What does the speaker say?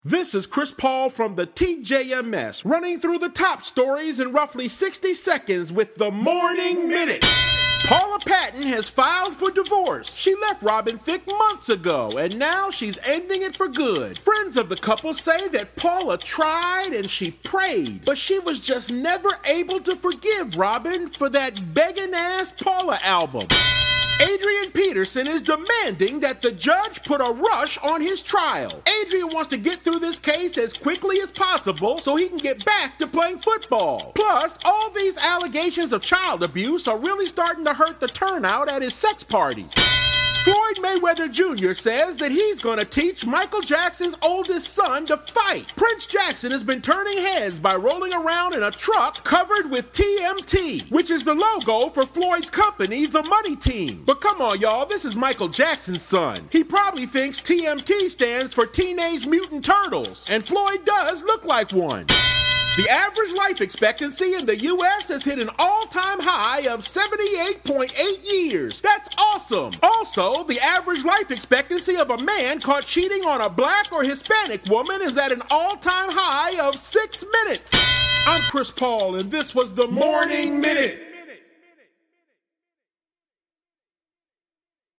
This is Chris Paul from the TJMS, running through the top stories in roughly 60 seconds with the Morning Minute. Paula Patton has filed for divorce. She left Robin Thicke months ago, and now she's ending it for good. Friends of the couple say that Paula tried and she prayed, but she was just never able to forgive Robin for that begging-ass Paula album. Adrian Peterson is demanding that the judge put a rush on his trial. Adrian wants to get through this case as quickly as possible so he can get back to playing football. Plus, all these allegations of child abuse are really starting to hurt the turnout at his sex parties. Floyd Mayweather Jr. says that he's going to teach Michael Jackson's oldest son to fight. Prince Jackson has been turning heads by rolling around in a truck covered with TMT, which is the logo for Floyd's company, The Money Team. But come on, y'all, this is Michael Jackson's son. He probably thinks TMT stands for Teenage Mutant Turtles, and Floyd does look like one. The average life expectancy in the U.S. has hit an all-time high of 78.8 years. That's awesome. Also, the average life expectancy of a man caught cheating on a black or Hispanic woman is at an all-time high of 6 minutes. I'm Chris Paul, and this was the Morning Minute.